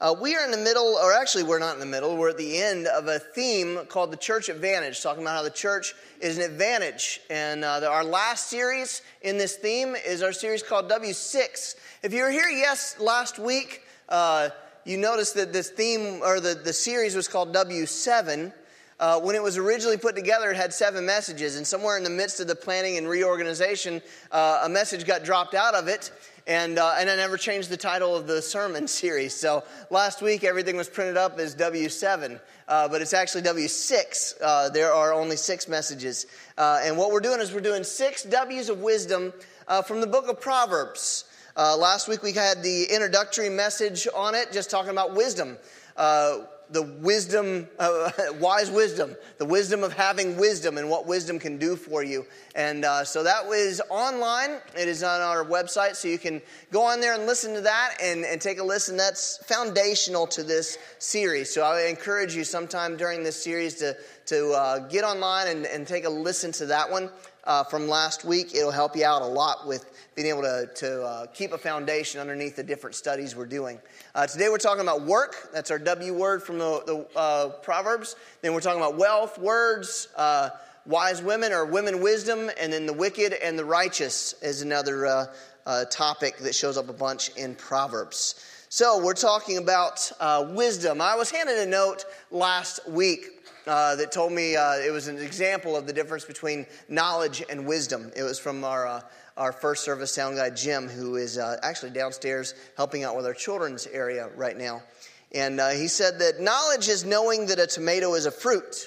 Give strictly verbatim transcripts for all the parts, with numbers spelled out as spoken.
Uh, we are in the middle, or actually we're not in the middle, we're at the end of a theme called the Church Advantage, talking about how the church is an advantage. And uh, the, our last series in this theme is our series called W six. If you were here, yes, last week, uh, you noticed that this theme, or the, the series was called W seven. Uh, when it was originally put together, it had seven messages, and somewhere in the midst of the planning and reorganization, uh, a message got dropped out of it. And uh, and I never changed the title of the sermon series. So last week, everything was printed up as W seven, uh, but it's actually W six. Uh, there are only six messages. Uh, and what we're doing is we're doing six W's of wisdom uh, from the book of Proverbs. Uh, last week, we had the introductory message on it, just talking about wisdom. Uh, the wisdom, uh, wise wisdom, the wisdom of having wisdom and what wisdom can do for you. And uh, so that was online. It is on our website, so you can go on there and listen to that and, and take a listen. That's foundational to this series. So I encourage you sometime during this series to, to uh, get online and, and take a listen to that one uh, from last week. It'll help you out a lot with being able to, to uh, keep a foundation underneath the different studies we're doing. Uh, today we're talking about work. That's our W word from the, the uh, Proverbs. Then we're talking about wealth, words, uh, wise women or women wisdom, and then the wicked and the righteous is another uh, uh, topic that shows up a bunch in Proverbs. So we're talking about uh, wisdom. I was handed a note last week uh, that told me uh, it was an example of the difference between knowledge and wisdom. It was from our uh, our first service sound guy, Jim, who is uh, actually downstairs helping out with our children's area right now. And uh, he said that knowledge is knowing that a tomato is a fruit.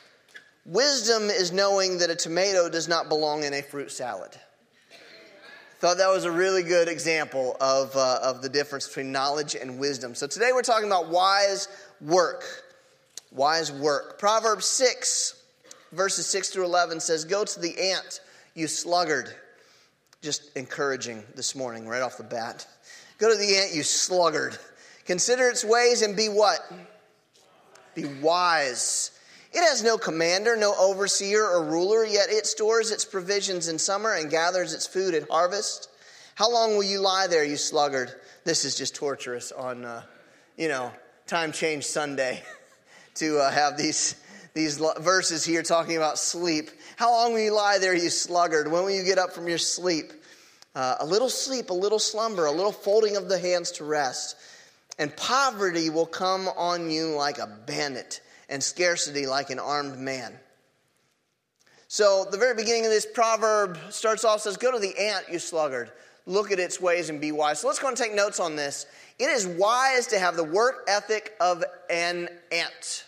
Wisdom is knowing that a tomato does not belong in a fruit salad. Thought that was a really good example of, uh, of the difference between knowledge and wisdom. So today we're talking about wise work. Wise work. Proverbs six, verses six through eleven says, "Go to the ant, you sluggard." Just encouraging this morning, right off the bat. Go to the ant, you sluggard. Consider its ways and be what? Be wise. It has no commander, no overseer or ruler, yet it stores its provisions in summer and gathers its food at harvest. How long will you lie there, you sluggard? This is just torturous on, uh, you know, Time Change Sunday to uh, have these, these verses here talking about sleep. How long will you lie there, you sluggard? When will you get up from your sleep? Uh, a little sleep, a little slumber, a little folding of the hands to rest. And poverty will come on you like a bandit, and scarcity like an armed man. So the very beginning of this proverb starts off, says, "Go to the ant, you sluggard. Look at its ways and be wise." So let's go and take notes on this. It is wise to have the work ethic of an ant.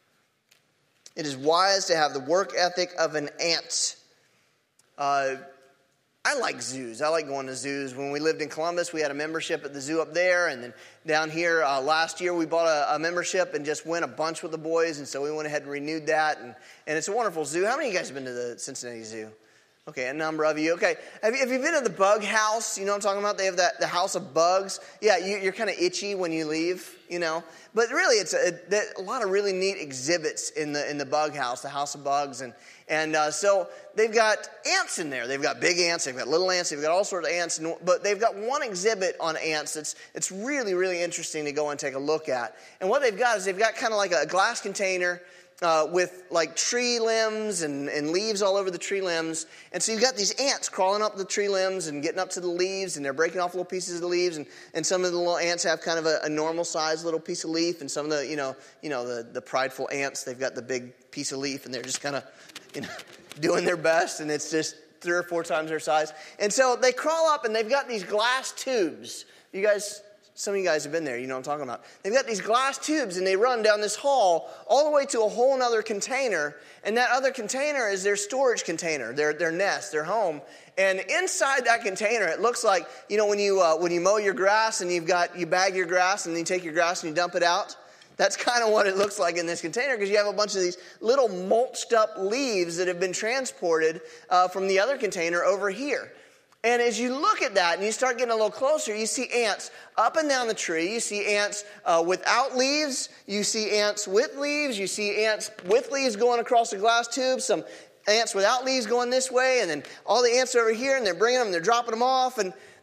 It is wise to have the work ethic of an ant. Uh, I like zoos. I like going to zoos. When we lived in Columbus, we had a membership at the zoo up there. And then down here uh, last year, we bought a, a membership and just went a bunch with the boys. And so we went ahead and renewed that. And, and it's a wonderful zoo. How many of you guys have been to the Cincinnati Zoo? Okay, a number of you. Okay, have you, have you been to the bug house? You know what I'm talking about? They have that the house of bugs. Yeah, you, you're kind of itchy when you leave, you know. But really, it's a, a lot of really neat exhibits in the in the bug house, the house of bugs, and and uh, so they've got ants in there. They've got big ants, they've got little ants, they've got all sorts of ants. And, but they've got one exhibit on ants that's it's really really interesting to go and take a look at. And what they've got is they've got kind of like a glass container. Uh, with like tree limbs and, and leaves all over the tree limbs. And so you've got these ants crawling up the tree limbs and getting up to the leaves, and they're breaking off little pieces of the leaves. And, and some of the little ants have kind of a, a normal sized little piece of leaf. And some of the, you know, you know, the, the prideful ants, they've got the big piece of leaf, and they're just kind of, you know, doing their best. And it's just three or four times their size. And so they crawl up, and they've got these glass tubes. You guys... Some of you guys have been there, you know what I'm talking about. They've got these glass tubes, and they run down this hall all the way to a whole other container. And that other container is their storage container, their their nest, their home. And inside that container, it looks like, you know, when you uh, when you mow your grass and you've got you bag your grass and then you take your grass and you dump it out. That's kind of what it looks like in this container, because you have a bunch of these little mulched up leaves that have been transported uh, from the other container over here. And as you look at that and you start getting a little closer, you see ants up and down the tree. You see ants uh, without leaves. You see ants with leaves. You see ants with leaves going across the glass tube. Some ants without leaves going this way. And then all the ants over here, and they're bringing them, and they're dropping them off. And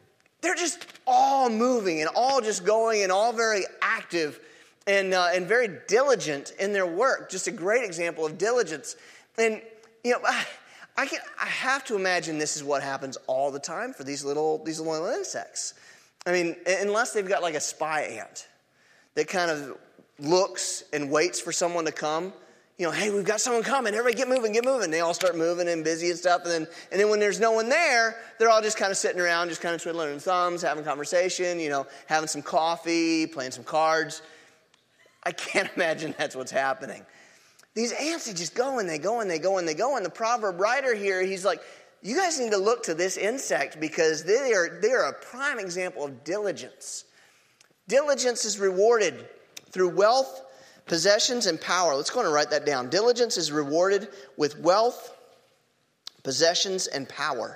they're just all moving and all just going and all very active and uh, and very diligent in their work. Just a great example of diligence. And, you know, I, I, can, I have to imagine this is what happens all the time for these little, these little insects. I mean, unless they've got like a spy ant that kind of looks and waits for someone to come. You know, hey, we've got someone coming. Everybody get moving, get moving. They all start moving and busy and stuff. And then and then when there's no one there, they're all just kind of sitting around, just kind of twiddling their thumbs, having conversation, you know, having some coffee, playing some cards. I can't imagine that's what's happening. These ants, they just go and they go and they go and they go. And the proverb writer here, he's like, you guys need to look to this insect because they are, they are a prime example of diligence. Diligence is rewarded through wealth, possessions, and power. Let's go and write that down. Diligence is rewarded with wealth, possessions, and power.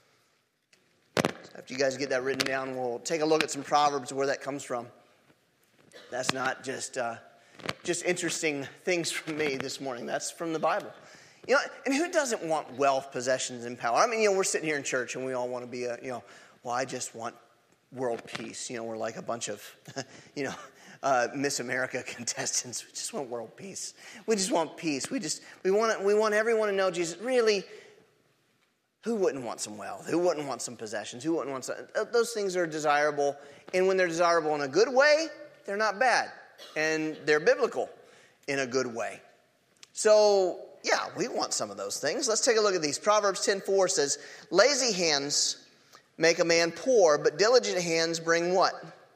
So after you guys get that written down, we'll take a look at some Proverbs where that comes from. That's not just uh, just interesting things from me this morning. That's from the Bible. You know, and who doesn't want wealth, possessions, and power? I mean, you know, we're sitting here in church and we all want to be a, you know, well, I just want world peace. You know, we're like a bunch of, you know, Uh, Miss America contestants. We just want world peace. We just want peace. We just we want we want everyone to know Jesus. Really, who wouldn't want some wealth? Who wouldn't want some possessions? Who wouldn't want some? Those things are desirable, and when they're desirable in a good way, they're not bad, and they're biblical in a good way. So yeah, we want some of those things. Let's take a look at these. Proverbs ten four says, "Lazy hands make a man poor, but diligent hands bring what?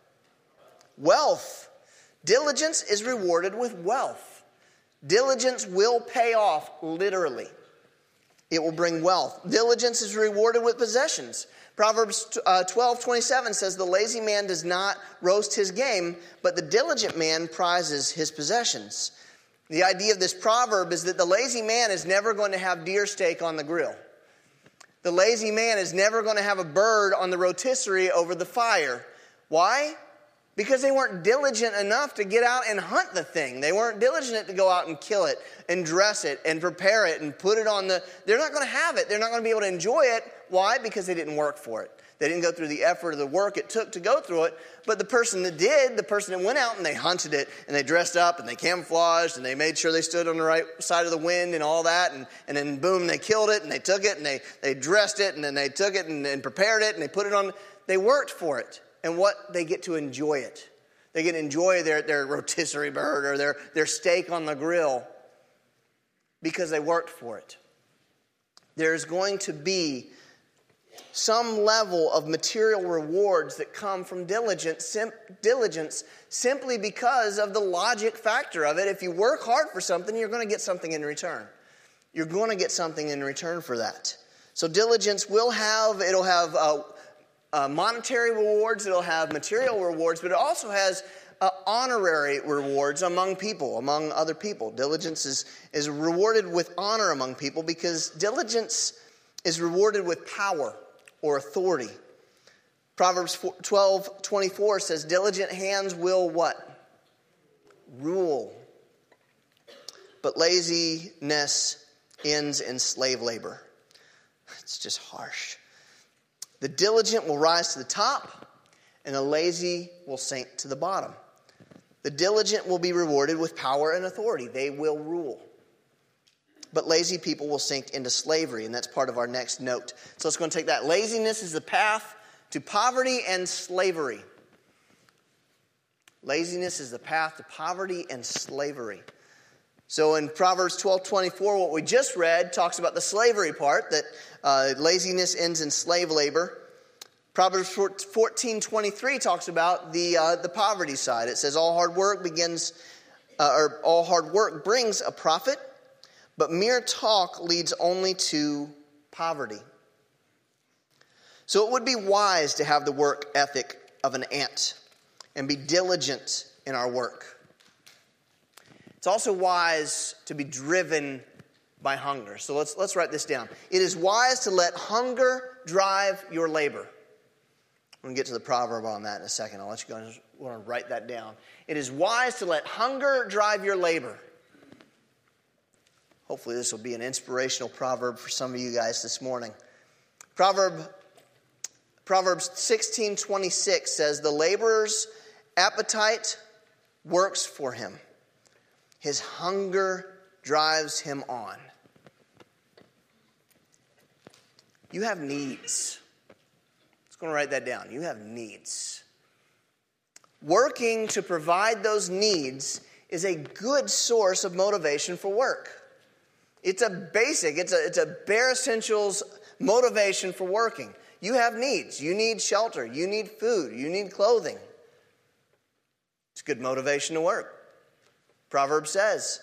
Wealth." Diligence is rewarded with wealth. Diligence will pay off, literally. It will bring wealth. Diligence is rewarded with possessions. Proverbs uh, twelve twenty-seven says, "The lazy man does not roast his game, but the diligent man prizes his possessions." The idea of this proverb is that the lazy man is never going to have deer steak on the grill. The lazy man is never going to have a bird on the rotisserie over the fire. Why? Because they weren't diligent enough to get out and hunt the thing. They weren't diligent to go out and kill it and dress it and prepare it and put it on the... They're not going to have it. They're not going to be able to enjoy it. Why? Because they didn't work for it. They didn't go through the effort or the work it took to go through it. But the person that did, the person that went out and they hunted it and they dressed up and they camouflaged and they made sure they stood on the right side of the wind and all that. And, and then boom, they killed it and they took it and they, they dressed it and then they took it and, and prepared it and they put it on... They worked for it. And what? They get to enjoy it. They get to enjoy their, their rotisserie bird or their, their steak on the grill because they worked for it. There's going to be some level of material rewards that come from diligence, sim, diligence simply because of the logic factor of it. If you work hard for something, you're going to get something in return. You're going to get something in return for that. So diligence will have, it'll have... Uh, Uh, monetary rewards, it'll have material rewards, but it also has uh, honorary rewards among people, among other people. Diligence is, is rewarded with honor among people because diligence is rewarded with power or authority. Proverbs twelve twenty-four says, "Diligent hands will" what? Rule. But laziness ends in slave labor. It's just harsh. The diligent will rise to the top, and the lazy will sink to the bottom. The diligent will be rewarded with power and authority. They will rule. But lazy people will sink into slavery, and that's part of our next note. So let's go and take that. Laziness is the path to poverty and slavery. Laziness is the path to poverty and slavery. So in Proverbs twelve twenty-four, what we just read talks about the slavery part, that uh, laziness ends in slave labor. Proverbs fourteen twenty-three talks about the uh, the poverty side. It says all hard work begins, uh, or all hard work brings a profit, but mere talk leads only to poverty. So it would be wise to have the work ethic of an ant and be diligent in our work. It's also wise to be driven by hunger. So let's let's write this down. It is wise to let hunger drive your labor. I'm going to get to the proverb on that in a second. I'll let you go and just want to write that down. It is wise to let hunger drive your labor. Hopefully this will be an inspirational proverb for some of you guys this morning. Proverb Proverbs sixteen twenty-six says, the laborer's appetite works for him. His hunger drives him on. You have needs. Let's go and write that down. You have needs. Working to provide those needs is a good source of motivation for work. It's a basic, it's a, it's a bare essentials motivation for working. You have needs. You need shelter. You need food. You need clothing. It's good motivation to work. Proverbs says,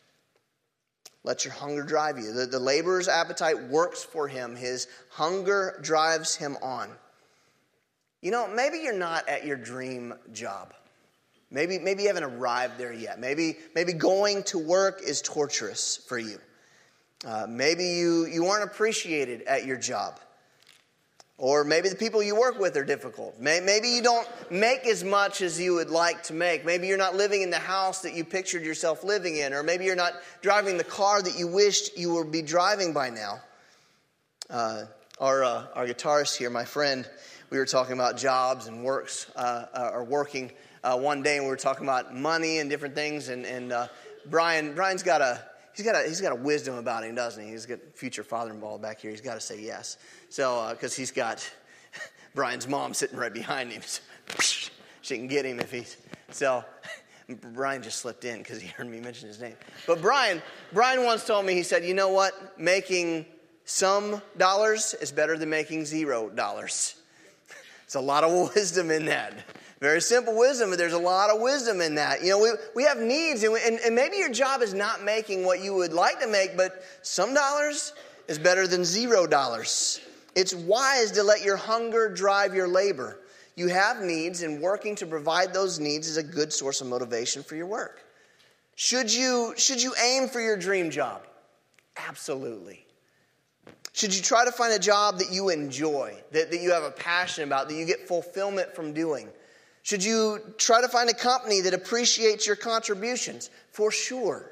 let your hunger drive you. The, the laborer's appetite works for him. His hunger drives him on. You know, maybe you're not at your dream job. Maybe, maybe you haven't arrived there yet. Maybe, maybe going to work is torturous for you. Uh, maybe you, you aren't appreciated at your job. Or maybe the people you work with are difficult. Maybe you don't make as much as you would like to make. Maybe you're not living in the house that you pictured yourself living in. Or maybe you're not driving the car that you wished you would be driving by now. Uh, our, uh, our guitarist here, my friend, we were talking about jobs and works, uh, uh, or working uh, one day, and we were talking about money and different things. And, and uh, Brian, Brian's got a he's got a he's got a wisdom about him, doesn't he? He's got future father-in-law back here. He's got to say yes. So because uh, he's got Brian's mom sitting right behind him, so, she can get him if he's so. Brian just slipped in because he heard me mention his name. But Brian, Brian once told me, he said, you know what? Making some dollars is better than making zero dollars. It's a lot of wisdom in that. Very simple wisdom, but there's a lot of wisdom in that. You know, we, we have needs, and, we, and, and maybe your job is not making what you would like to make, but some dollars is better than zero dollars. It's wise to let your hunger drive your labor. You have needs, and working to provide those needs is a good source of motivation for your work. Should you, should you aim for your dream job? Absolutely. Should you try to find a job that you enjoy, that, that you have a passion about, that you get fulfillment from doing? Should you try to find a company that appreciates your contributions? For sure.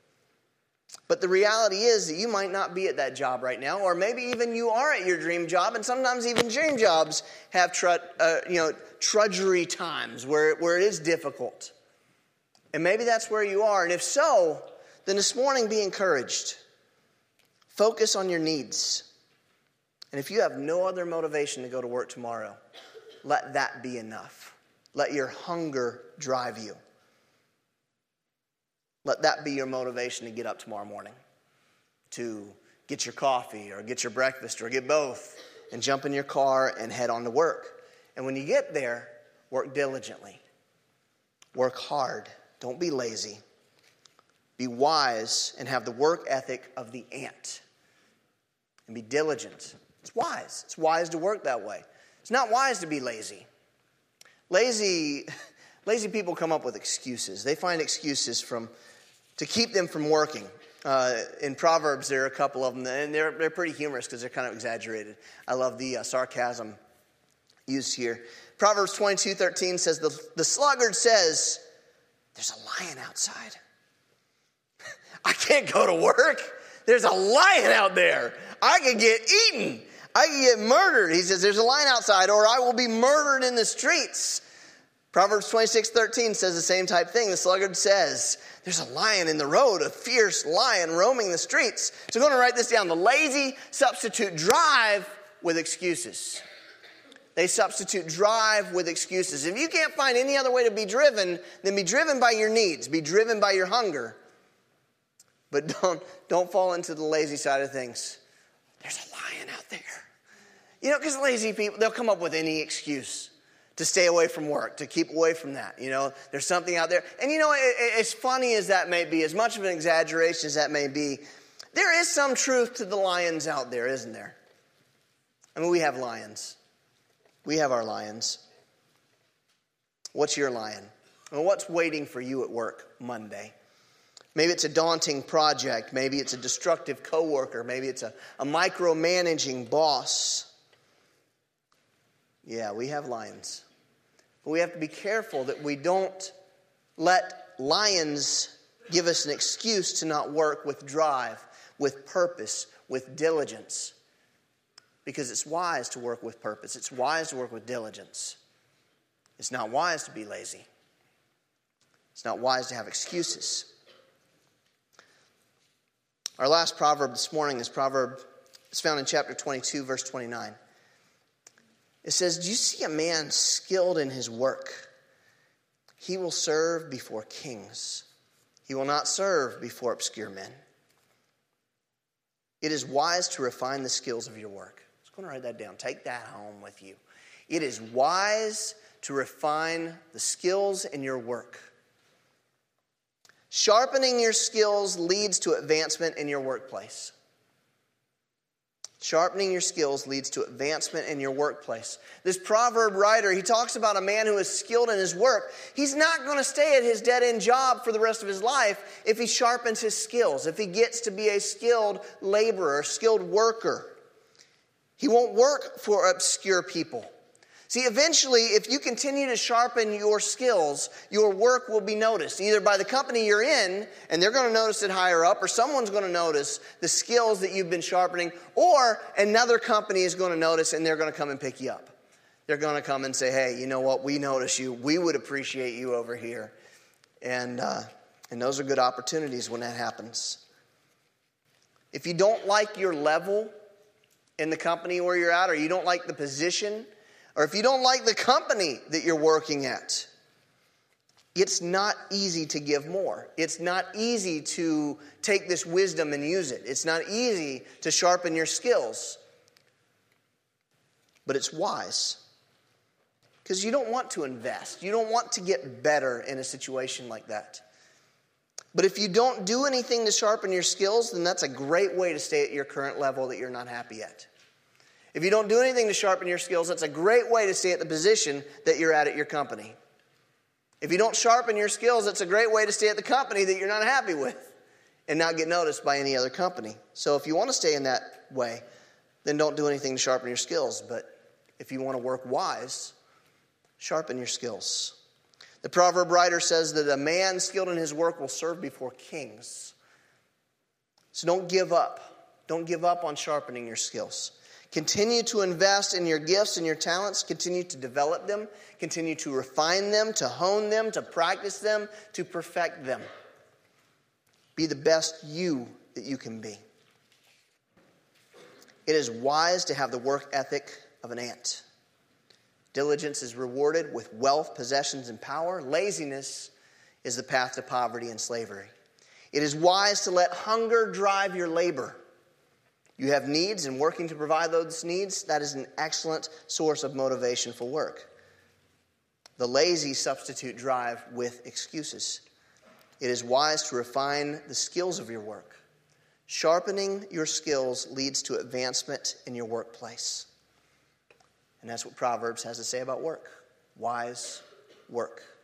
But the reality is that you might not be at that job right now, or maybe even you are at your dream job, and sometimes even dream jobs have tr- uh, you know, trudgery times where, where it is difficult. And maybe that's where you are. And if so, then this morning be encouraged. Focus on your needs. And if you have no other motivation to go to work tomorrow, let that be enough. Let your hunger drive you. Let that be your motivation to get up tomorrow morning, to get your coffee or get your breakfast or get both and jump in your car and head on to work. And when you get there, work diligently. Work hard. Don't be lazy. Be wise and have the work ethic of the ant. And be diligent. It's wise. It's wise to work that way. It's not wise to be lazy. Lazy, lazy people come up with excuses. They find excuses from to keep them from working. Uh, in Proverbs, there are a couple of them, and they're they're pretty humorous because they're kind of exaggerated. I love the uh, sarcasm used here. Proverbs twenty-two thirteen says, the, the sluggard says, there's a lion outside. I can't go to work. There's a lion out there. I could get eaten. I could get murdered. He says, there's a lion outside, or I will be murdered in the streets. Proverbs twenty-six thirteen says the same type thing. The sluggard says, there's a lion in the road, a fierce lion roaming the streets. So I'm going to write this down. The lazy substitute drive with excuses. They substitute drive with excuses. If you can't find any other way to be driven, then be driven by your needs. Be driven by your hunger. But don't, don't fall into the lazy side of things. There's a lion out there. You know, because lazy people, they'll come up with any excuse to stay away from work, to keep away from that. You know, there's something out there. And you know, it, as funny as that may be, as much of an exaggeration as that may be, there is some truth to the lions out there, isn't there? I mean, we have lions. We have our lions. What's your lion? Well, what's waiting for you at work Monday? Maybe it's a daunting project. Maybe it's a destructive coworker. Maybe it's a, a micromanaging boss. Yeah, we have lions. But we have to be careful that we don't let lions give us an excuse to not work with drive, with purpose, with diligence. because it's wise to work with purpose. It's wise to work with diligence. It's not wise to be lazy. It's not wise to have excuses. Our last proverb this morning is proverb, it's found in chapter twenty-two, verse twenty-nine. It says, "Do you see a man skilled in his work? He will serve before kings. He will not serve before obscure men." It is wise to refine the skills of your work. I was going to write that down. Take that home with you. It is wise to refine the skills in your work. Sharpening your skills leads to advancement in your workplace. Sharpening your skills leads to advancement in your workplace. This proverb writer, he talks about a man who is skilled in his work. He's not going to stay at his dead-end job for the rest of his life if he sharpens his skills, if he gets to be a skilled laborer, skilled worker. He won't work for obscure people. See, eventually, if you continue to sharpen your skills, your work will be noticed, either by the company you're in, and they're going to notice it higher up, or someone's going to notice the skills that you've been sharpening, or another company is going to notice and they're going to come and pick you up. They're going to come and say, "Hey, you know what? We notice you. We would appreciate you over here." And, uh, and those are good opportunities when that happens. If you don't like your level in the company where you're at, or you don't like the position, or if you don't like the company that you're working at, it's not easy to give more. It's not easy to take this wisdom and use it. It's not easy to sharpen your skills. But it's wise. Because you don't want to invest. You don't want to get better in a situation like that. But if you don't do anything to sharpen your skills, then that's a great way to stay at your current level that you're not happy at. If you don't do anything to sharpen your skills, that's a great way to stay at the position that you're at at your company. If you don't sharpen your skills, that's a great way to stay at the company that you're not happy with and not get noticed by any other company. So if you want to stay in that way, then don't do anything to sharpen your skills. But if you want to work wise, sharpen your skills. The proverb writer says that a man skilled in his work will serve before kings. So don't give up. Don't give up on sharpening your skills. Continue to invest in your gifts and your talents. Continue to develop them. Continue to refine them, to hone them, to practice them, to perfect them. Be the best you that you can be. It is wise to have the work ethic of an ant. Diligence is rewarded with wealth, possessions, and power. Laziness is the path to poverty and slavery. It is wise to let hunger drive your labor. You have needs, and working to provide those needs, that is an excellent source of motivation for work. The lazy substitute drive with excuses. It is wise to refine the skills of your work. Sharpening your skills leads to advancement in your workplace. And that's what Proverbs has to say about work. Wise work.